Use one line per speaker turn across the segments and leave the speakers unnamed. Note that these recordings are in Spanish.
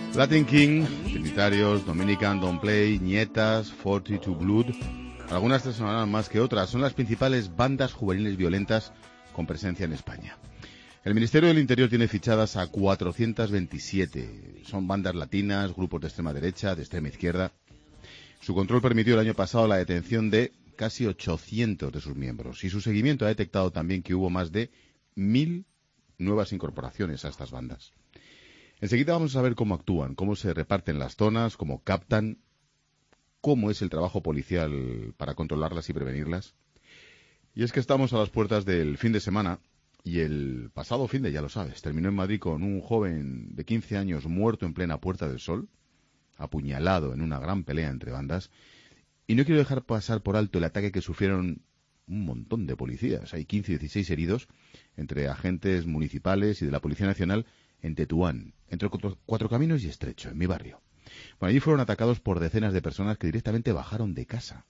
Latin King, Trinitarios, Dominican Don't Play, Nietas, 42 Blood. Algunas te sonarán más que otras. Son las principales bandas juveniles violentas con presencia en España. El Ministerio del Interior tiene fichadas a 427. Son bandas latinas, grupos de extrema derecha, de extrema izquierda. Su control permitió el año pasado la detención de casi 800 de sus miembros. Y su seguimiento ha detectado también que hubo más de 1000 nuevas incorporaciones a estas bandas. Enseguida vamos a ver cómo actúan, cómo se reparten las zonas, cómo captan, cómo es el trabajo policial para controlarlas y prevenirlas. Y es que estamos a las puertas del fin de semana y el pasado fin de, ya lo sabes, terminó en Madrid con un joven de 15 años muerto en plena Puerta del Sol, apuñalado en una gran pelea entre bandas. Y no quiero dejar pasar por alto el ataque que sufrieron un montón de policías. Hay 15 y 16 heridos entre agentes municipales y de la Policía Nacional en Tetuán, entre Cuatro Caminos y Estrecho, en mi barrio. Bueno, allí fueron atacados por decenas de personas que directamente bajaron de casa.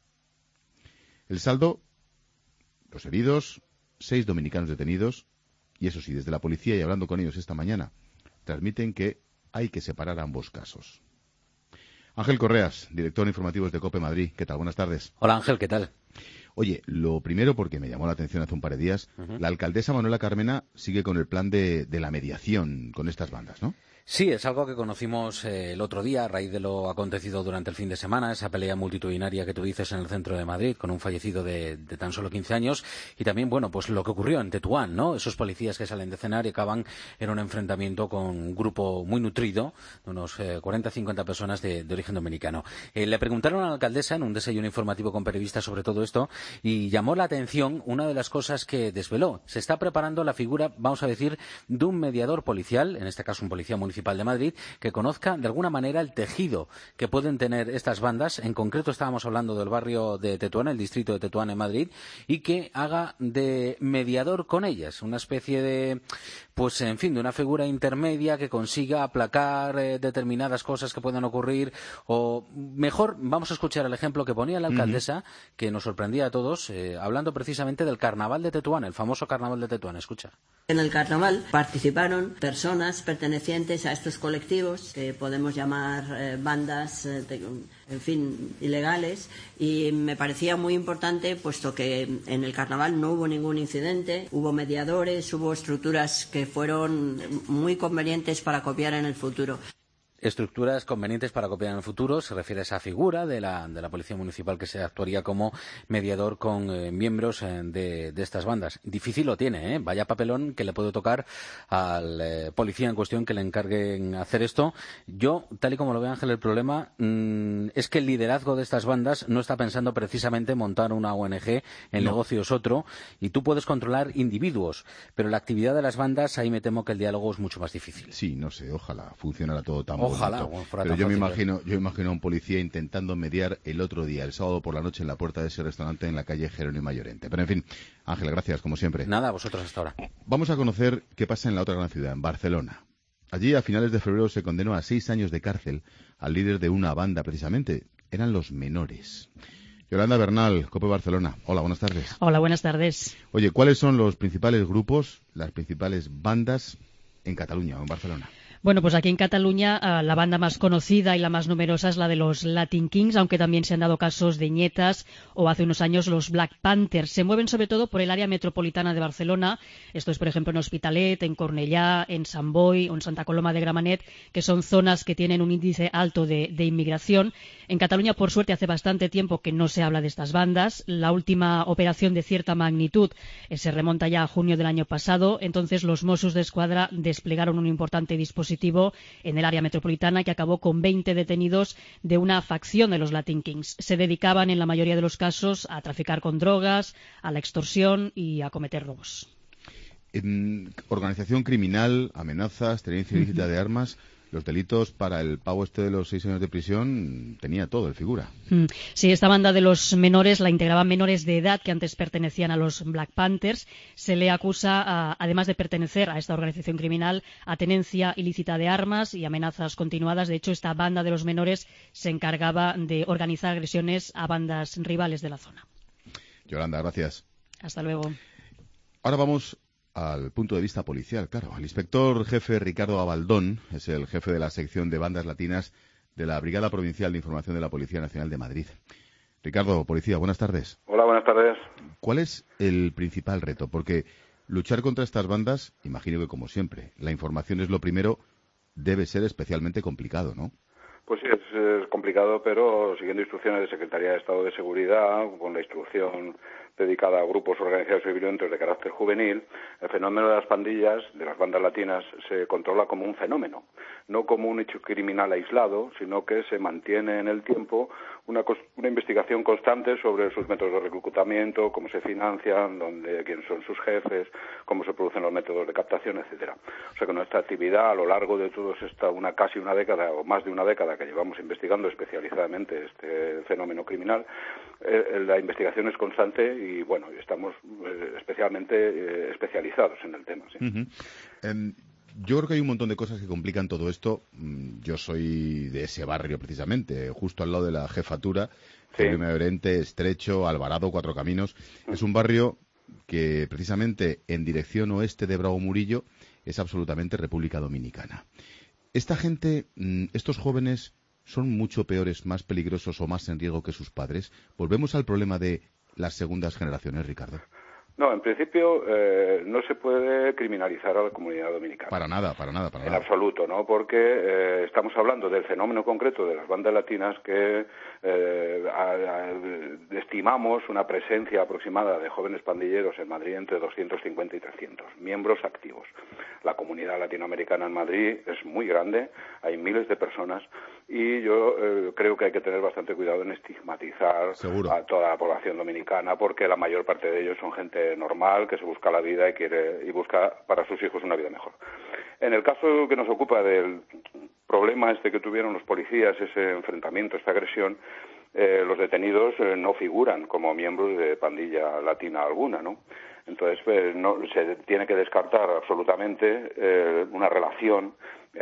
El saldo, los heridos, 6 dominicanos detenidos, y eso sí, desde la policía y hablando con ellos esta mañana, transmiten que hay que separar ambos casos. Ángel Correas, director de informativos de COPE Madrid. ¿Qué tal? Buenas tardes.
Hola Ángel, ¿qué tal?
Oye, lo primero, porque me llamó la atención hace un par de días, la alcaldesa Manuela Carmena sigue con el plan de la mediación con estas bandas, ¿no?
Sí, es algo que conocimos el otro día a raíz de lo acontecido durante el fin de semana, esa pelea multitudinaria que tú dices en el centro de Madrid con un fallecido de tan solo 15 años y también, bueno, pues lo que ocurrió en Tetuán, ¿no? Esos policías que salen de cenar y acaban en un enfrentamiento con un grupo muy nutrido, de unos 40-50 personas de origen dominicano. Le preguntaron a la alcaldesa en un desayuno informativo con periodistas sobre todo esto y llamó la atención una de las cosas que desveló. Se está preparando la figura, vamos a decir, de un mediador policial, en este caso un policía municipal de Madrid, que conozca de alguna manera el tejido que pueden tener estas bandas. En concreto estábamos hablando del barrio de Tetuán, el distrito de Tetuán en Madrid, y que haga de mediador con ellas, una especie de, pues en fin, de una figura intermedia que consiga aplacar determinadas cosas que puedan ocurrir, o mejor, vamos a escuchar el ejemplo que ponía la alcaldesa, que nos sorprendía a todos, hablando precisamente del carnaval de Tetuán, el famoso carnaval de Tetuán. Escucha.
En el carnaval participaron personas pertenecientes a estos colectivos que podemos llamar bandas, en fin, ilegales, y me parecía muy importante puesto que en el carnaval no hubo ningún incidente, hubo mediadores, hubo estructuras que fueron muy convenientes para copiar en el futuro.
Estructuras convenientes para copiar en el futuro, se refiere a esa figura de la Policía Municipal que se actuaría como mediador con miembros de estas bandas. Difícil lo tiene, ¿eh? Vaya papelón que le puede tocar al policía en cuestión que le encarguen hacer esto. Yo, tal y como lo ve Ángel, el problema es que el liderazgo de estas bandas no está pensando precisamente montar una ONG, el negocio es otro, y tú puedes controlar individuos, pero la actividad de las bandas, ahí me temo que el diálogo es mucho más difícil.
Sí, no sé, ojalá funcionara todo tan
Ojalá,
bonito.
fuera
Pero
tan
yo me
fácil,
imagino a un policía intentando mediar el otro día, el sábado por la noche, en la puerta de ese restaurante en la calle Jerónimo Llorente. Pero en fin, Ángel, gracias, como siempre.
Nada, a vosotros hasta ahora.
Vamos a conocer qué pasa en la otra gran ciudad, en Barcelona. Allí, a finales de febrero, se condenó a 6 años de cárcel al líder de una banda, precisamente. Eran los Menores. Yolanda Bernal, COPE Barcelona. Hola, buenas tardes.
Hola, buenas tardes.
Oye, ¿cuáles son los principales grupos, las principales bandas en Cataluña o en Barcelona?
Bueno, pues aquí en Cataluña la banda más conocida y la más numerosa es la de los Latin Kings, aunque también se han dado casos de Nietas o hace unos años los Black Panthers. Se mueven sobre todo por el área metropolitana de Barcelona. Esto es, por ejemplo, en Hospitalet, en Cornellá, en Sant Boi o en Santa Coloma de Gramenet, que son zonas que tienen un índice alto de inmigración. En Cataluña, por suerte, hace bastante tiempo que no se habla de estas bandas. La última operación de cierta magnitud se remonta ya a junio del año pasado. Entonces, los Mossos d'Esquadra desplegaron un importante dispositivo en el área metropolitana que acabó con 20 detenidos de una facción de los Latin Kings. Se dedicaban en la mayoría de los casos a traficar con drogas, a la extorsión y a cometer robos.
Organización criminal, amenazas, tenencia ilícita de armas. Los delitos para el pago de los 6 años de prisión tenía todo el figura.
Sí, esta banda de los menores la integraban menores de edad que antes pertenecían a los Black Panthers. Se le acusa, además de pertenecer a esta organización criminal, a tenencia ilícita de armas y amenazas continuadas. De hecho, esta banda de los menores se encargaba de organizar agresiones a bandas rivales de la zona.
Yolanda, gracias.
Hasta luego.
Ahora vamos al punto de vista policial, claro. El inspector jefe Ricardo Abaldón es el jefe de la sección de bandas latinas de la Brigada Provincial de Información de la Policía Nacional de Madrid. Ricardo, policía, buenas tardes.
Hola, buenas tardes.
¿Cuál es el principal reto? Porque luchar contra estas bandas, imagino que como siempre, la información es lo primero, debe ser especialmente complicado, ¿no?
Pues sí, es complicado, pero siguiendo instrucciones de Secretaría de Estado de Seguridad, con la instrucción dedicada a grupos organizados y violentos de carácter juvenil, el fenómeno de las pandillas, de las bandas latinas, se controla como un fenómeno, no como un hecho criminal aislado, sino que se mantiene en el tiempo una investigación constante sobre sus métodos de reclutamiento, cómo se financian, quiénes son sus jefes, cómo se producen los métodos de captación, etcétera. O sea que nuestra actividad a lo largo de casi una década o más de una década que llevamos investigando especializadamente este fenómeno criminal, la investigación es constante y bueno, estamos especialmente especializados en el tema. ¿Sí?
Yo creo que hay un montón de cosas que complican todo esto. Yo soy de ese barrio precisamente, justo al lado de la jefatura,
Sí.
Medio Oriente, Estrecho, Alvarado, Cuatro Caminos. Es un barrio que precisamente en dirección oeste de Bravo Murillo es absolutamente República Dominicana. Esta gente, estos jóvenes, son mucho peores, más peligrosos o más en riesgo que sus padres. Volvemos al problema de las segundas generaciones, Ricardo.
No, en principio no se puede criminalizar a la comunidad dominicana.
Para nada.
En absoluto, ¿no? Porque estamos hablando del fenómeno concreto de las bandas latinas que estimamos una presencia aproximada de jóvenes pandilleros en Madrid entre 250 y 300 miembros activos. La comunidad latinoamericana en Madrid es muy grande, hay miles de personas y yo creo que hay que tener bastante cuidado en estigmatizar
Seguro.
a toda la población dominicana porque la mayor parte de ellos son gente normal que se busca la vida y busca para sus hijos una vida mejor. En el caso que nos ocupa del problema que tuvieron los policías, ese enfrentamiento, esta agresión, los detenidos no figuran como miembros de pandilla latina alguna, ¿no? Entonces, no se tiene que descartar absolutamente una relación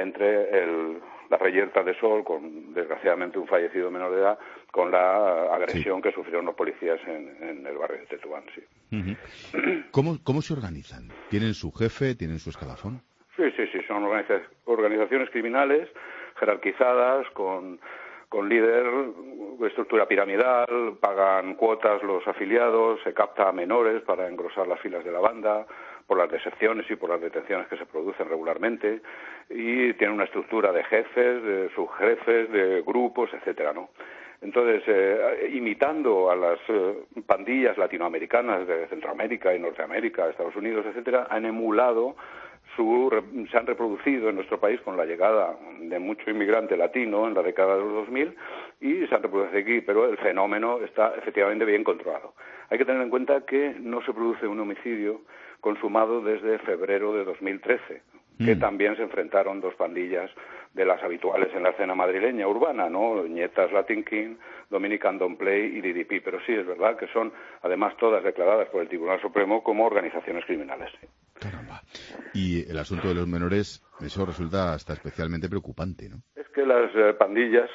entre la reyerta de Sol, con desgraciadamente un fallecido menor de edad, con la agresión que sufrieron los policías en el barrio de Tetuán, sí.
Uh-huh. ¿Cómo se organizan? ¿Tienen su jefe? ¿Tienen su escalafón?
Sí, son organizaciones criminales jerarquizadas con líder, estructura piramidal, pagan cuotas los afiliados, se capta a menores para engrosar las filas de la banda por las deserciones y por las detenciones que se producen regularmente y tiene una estructura de jefes, de subjefes, de grupos, etcétera, ¿no? Entonces, imitando a las pandillas latinoamericanas de Centroamérica y Norteamérica, Estados Unidos, etcétera, han emulado se han reproducido en nuestro país con la llegada de mucho inmigrante latino en la década de los 2000 y se han reproducido aquí, pero el fenómeno está efectivamente bien controlado. Hay que tener en cuenta que no se produce un homicidio consumado desde febrero de 2013, que también se enfrentaron dos pandillas de las habituales en la escena madrileña urbana, ¿no? Ñetas, Latin King, Dominican Don't Play y DDP, pero sí es verdad que son además todas declaradas por el Tribunal Supremo como organizaciones criminales.
Caramba. Y el asunto de los menores, eso resulta hasta especialmente preocupante, ¿no?
Es que las pandillas,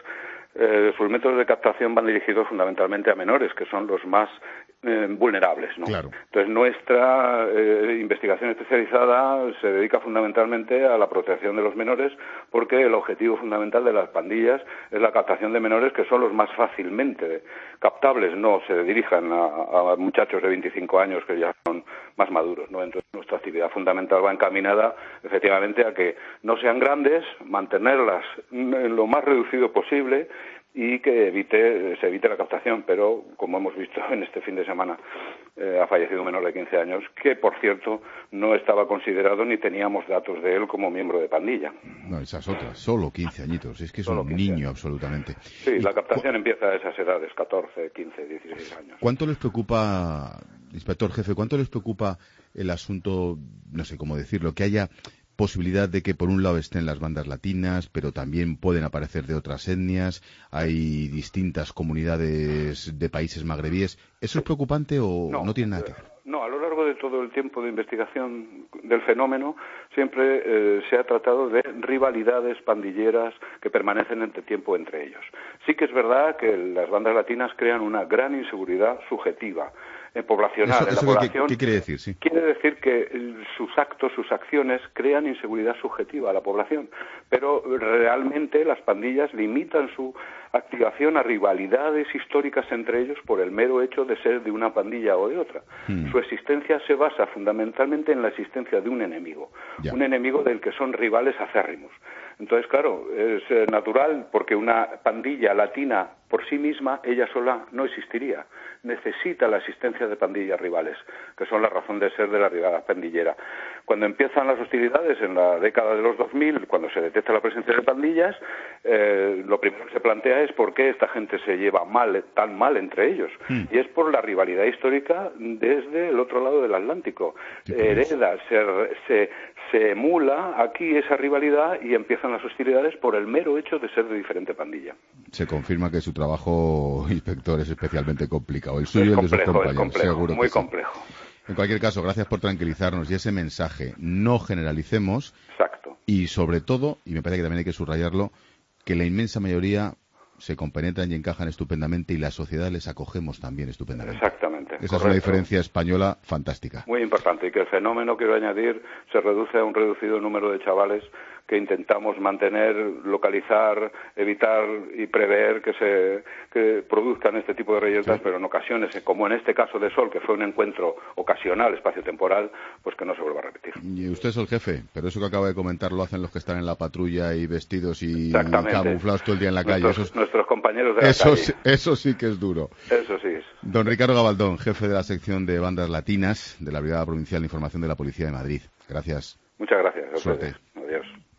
sus métodos de captación van dirigidos fundamentalmente a menores, que son los más vulnerables, ¿no?
Claro.
Entonces nuestra investigación especializada se dedica fundamentalmente a la protección de los menores porque el objetivo fundamental de las pandillas es la captación de menores que son los más fácilmente captables, no se dirijan a muchachos de 25 años que ya son más maduros, ¿no? Entonces nuestra actividad fundamental va encaminada efectivamente a que no sean grandes, mantenerlas en lo más reducido posible y que se evite la captación, pero como hemos visto en este fin de semana ha fallecido un menor de 15 años que, por cierto, no estaba considerado ni teníamos datos de él como miembro de pandilla.
No, esas otras, solo 15 añitos, es que es un niño absolutamente.
Sí, la captación empieza a esas edades, 14, 15, 16 años.
¿Cuánto les preocupa, inspector jefe, cuánto les preocupa el asunto, no sé cómo decirlo, que haya posibilidad de que por un lado estén las bandas latinas, pero también pueden aparecer de otras etnias, hay distintas comunidades de países magrebíes? ¿Eso es preocupante o no tiene nada que ver?
No, a lo largo de todo el tiempo de investigación del fenómeno siempre se ha tratado de rivalidades pandilleras que permanecen entre ellos. Sí que es verdad que las bandas latinas crean una gran inseguridad subjetiva poblacional. En la población,
¿qué quiere decir? Sí.
Quiere decir que sus actos, sus acciones crean inseguridad subjetiva a la población, pero realmente las pandillas limitan su activación a rivalidades históricas entre ellos por el mero hecho de ser de una pandilla o de otra. Su existencia se basa fundamentalmente en la existencia de un enemigo del que son rivales acérrimos. Entonces, claro, es natural, porque una pandilla latina por sí misma, ella sola no existiría. Necesita la existencia de pandillas rivales, que son la razón de ser de la rivalidad pandillera. Cuando empiezan las hostilidades en la década de los 2000, cuando se detecta la presencia de pandillas, lo primero que se plantea es por qué esta gente se lleva tan mal entre ellos. Y es por la rivalidad histórica desde el otro lado del Atlántico. Hereda, se emula aquí esa rivalidad y empiezan las hostilidades por el mero hecho de ser de diferente pandilla.
Se confirma que su trabajo, inspector, es especialmente complicado. El suyo y el de sus compañeros.
Es complejo,
seguro
muy
que sí.
complejo.
En cualquier caso, gracias por tranquilizarnos y ese mensaje, no generalicemos.
Exacto.
Y sobre todo, y me parece que también hay que subrayarlo, que la inmensa mayoría se compenetran y encajan estupendamente y la sociedad les acogemos también estupendamente.
Exactamente.
Esa es una diferencia española fantástica.
Muy importante, y que el fenómeno, quiero añadir, se reduce a un reducido número de chavales que intentamos mantener, localizar, evitar y prever que produzcan este tipo de reyertas, pero en ocasiones, como en este caso de Sol, que fue un encuentro ocasional, espacio-temporal, pues que no se vuelva a repetir.
Y usted es el jefe, pero eso que acaba de comentar lo hacen los que están en la patrulla y vestidos y camuflados todo el día en la calle.
Nuestros compañeros de la calle.
Eso sí que es duro.
Eso sí es.
Don Ricardo Gabaldón, jefe de la sección de bandas latinas de la Brigada Provincial de Información de la Policía de Madrid. Gracias.
Muchas gracias.
Suerte.